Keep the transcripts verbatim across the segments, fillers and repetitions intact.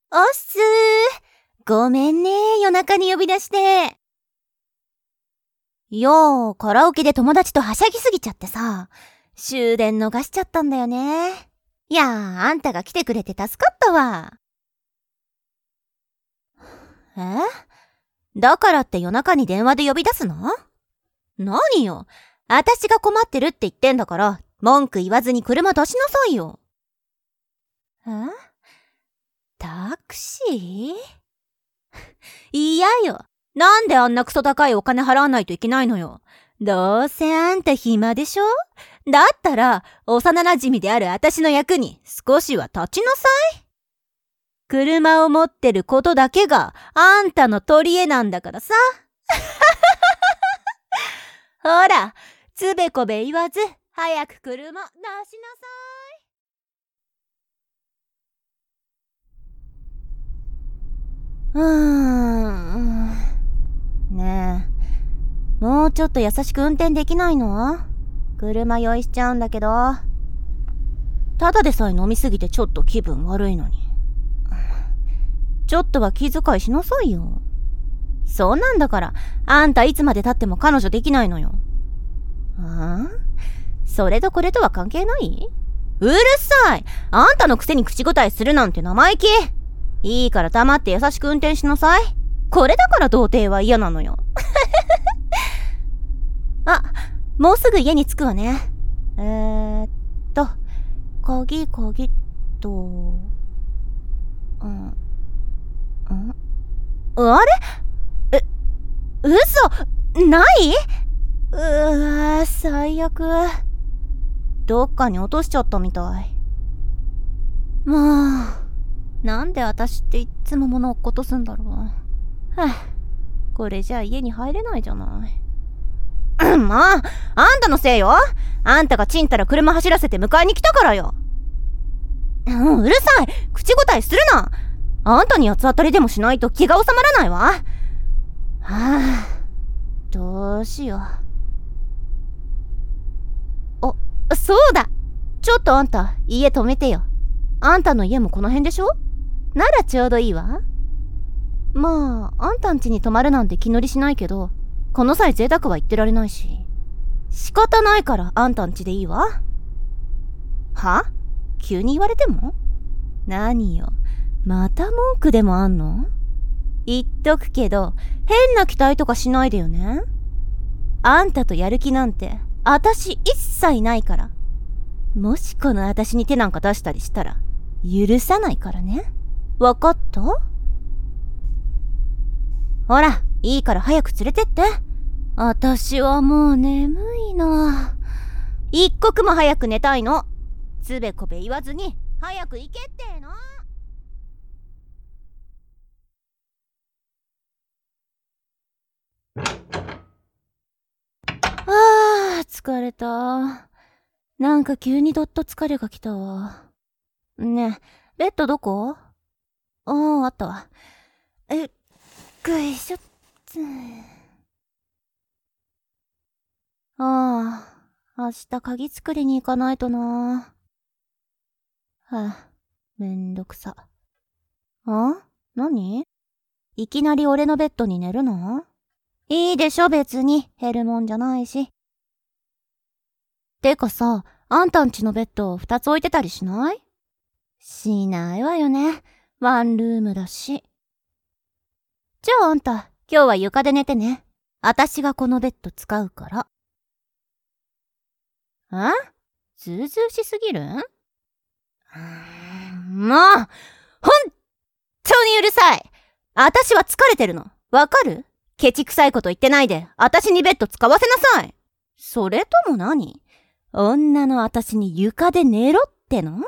おっすー。ごめんね、夜中に呼び出して。いやー、カラオケで友達とはしゃぎすぎちゃってさ、終電逃しちゃったんだよね。いやー、あんたが来てくれて助かったわ。え？だからって夜中に電話で呼び出すの？何よ、私が困ってるって言ってんだから、文句言わずに車出しなさいよ。え？タクシー？嫌よ。なんであんなクソ高いお金払わないといけないのよ。どうせあんた暇でしょ？だったら、幼馴染である私の役に少しは立ちなさい。車を持ってることだけがあんたの取り柄なんだからさ。ほら、つべこべ言わず、早く車出しなさい。うーん。ねえ、もうちょっと優しく運転できないの？車酔いしちゃうんだけど。ただでさえ飲みすぎてちょっと気分悪いのに。ちょっとは気遣いしなさいよ。そんなんだから、あんたいつまで経っても彼女できないのよ。ああ？それとこれとは関係ない？うるさい！あんたのくせに口答えするなんて生意気。いいから黙って優しく運転しなさい。これだから童貞は嫌なのよ。あ、もうすぐ家に着くわね。えーっと、鍵鍵っと、うん、ん？あれ？え、嘘？ない？うわー、最悪。どっかに落としちゃったみたい。もう、なんで私っていっつも物落っことすんだろう。はぁ、これじゃあ家に入れないじゃない。まあ、あんたのせいよ。あんたがちんたら車走らせて迎えに来たからよ。うん、うるさい。口答えするな。あんたに八つ当たりでもしないと気が収まらないわ。はあ、どうしよう。お、そうだ。ちょっとあんた、家止めてよ。あんたの家もこの辺でしょ？ならちょうどいいわ。まあ、あんたん家に泊まるなんて気乗りしないけど、この際贅沢は言ってられないし。仕方ないからあんたん家でいいわ。は？急に言われても？何よ、また文句でもあんの？言っとくけど、変な期待とかしないでよね。あんたとやる気なんて、あたし一切ないから。もしこのあたしに手なんか出したりしたら、許さないからね。わかった？ほら、いいから早く連れてって。あたしはもう眠いな。一刻も早く寝たいの。つべこべ言わずに、早く行けってーの。あー、疲れた。なんか急にどっと疲れが来たわ。ねえ、ベッドどこ？ああ、あったわ。えっ、ぐいしょっつ。ああ、明日鍵作りに行かないとな。はあ、めんどくさ。あ？何？いきなり俺のベッドに寝るの？いいでしょ別に、減るもんじゃないし。てかさ、あんたんちのベッド二つ置いてたりしない？しないわよね。ワンルームだし。じゃああんた、今日は床で寝てね。あたしがこのベッド使うから。ん？ずうずうしすぎるん？うーん、もう、ほんとにうるさい。あたしは疲れてるの。わかる？ケチくさいこと言ってないで、あたしにベッド使わせなさい。それとも何？女のあたしに床で寝ろっての？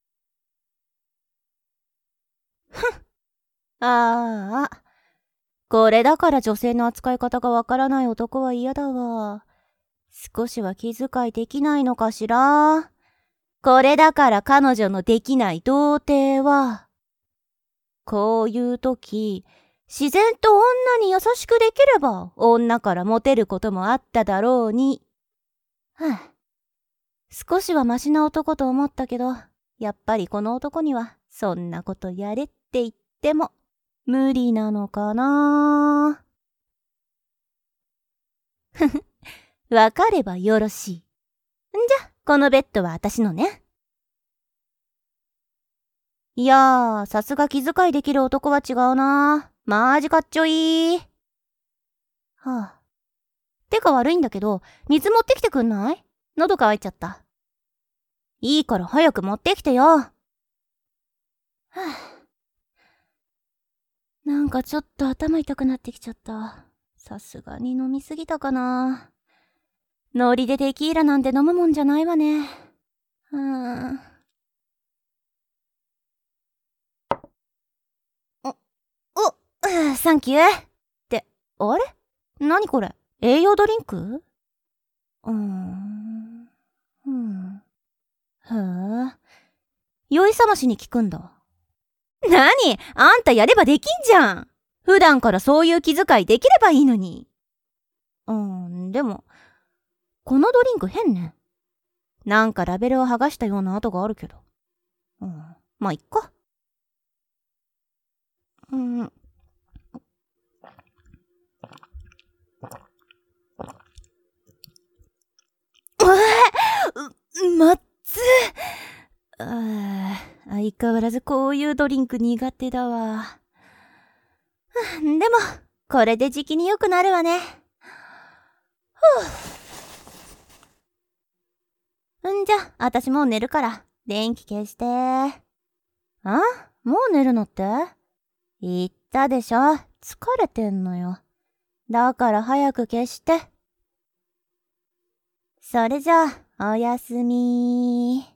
ふん。ああ。これだから女性の扱い方がわからない男は嫌だわ。少しは気遣いできないのかしら。これだから彼女のできない童貞は、こういう時、自然と女に優しくできれば女からモテることもあっただろうに。はあ、少しはマシな男と思ったけど、やっぱりこの男にはそんなことやれって言ってっても無理なのかな。ふふ、わかればよろしい。んじゃ、このベッドは私のね。いやー、さすが気遣いできる男は違うな。マジかっちょいい。はあ。てか悪いんだけど、水持ってきてくんない？喉乾いちゃった。いいから早く持ってきてよ。はあ、なんかちょっと頭痛くなってきちゃった。さすがに飲みすぎたかな。ノリでテキーラなんて飲むもんじゃないわね。うーん。お、お、サンキュー。って、あれ？何これ？栄養ドリンク？うーん。うん。へえ。酔い覚ましに効くんだ。なに？あんたやればできんじゃん。普段からそういう気遣いできればいいのに。うーん、でも、このドリンク変ね。なんかラベルを剥がしたような跡があるけど。うん、まあ、いっか。うん。うわう、まっつあー、相変わらずこういうドリンク苦手だわ。でも、これで時期に良くなるわね。ふぅ。んじゃ、あたしもう寝るから、電気消して。あ？もう寝るのって？言ったでしょ、疲れてんのよ。だから早く消して。それじゃあ、おやすみー。